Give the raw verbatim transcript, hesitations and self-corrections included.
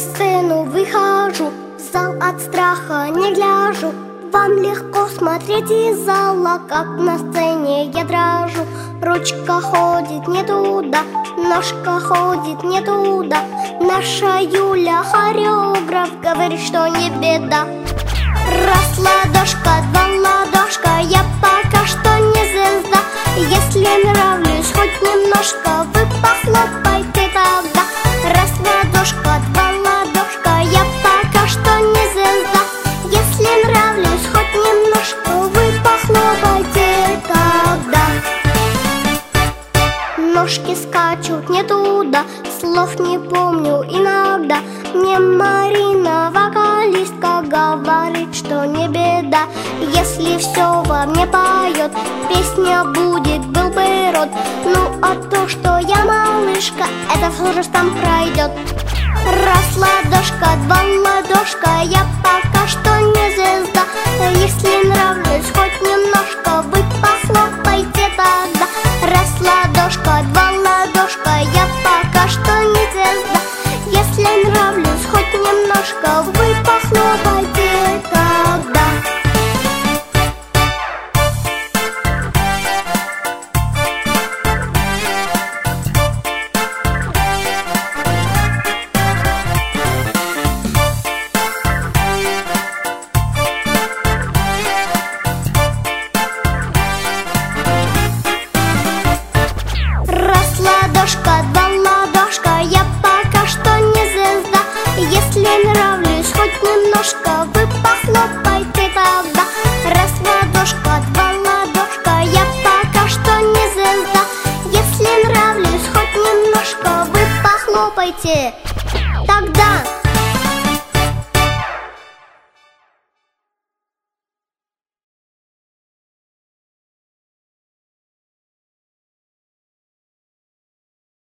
сцену выхожу, в зал от страха не гляжу. Вам легко смотреть из зала, как на сцене я дрожу. Ручка ходит не туда, ножка ходит не туда. Наша Юля хореограф говорит, что не беда. Раз ладошка, два ладошка, я пока что не звезда. Если нравлюсь хоть немножко, вы похлопайте тогда. Раз ладошка, два ладошка, я пока что не звезда. Если нравлюсь хоть немножко, вы похлопайте тогда. Ножки скачут не туда, слов не помню иногда. Мне Марина, вокалистка, говорит, что не беда. Если все во мне поет, песня будет, был бы род. Ну а то, что я малышка, это с возрастом пройдет. Раз ладошка, два ладошка, я пока что не звезда. Если нравлюсь хоть немножко, вы похлопайте тогда. Раз ладошка, два ладошка, я пока что не звезда. Если нравлюсь хоть немножко, вы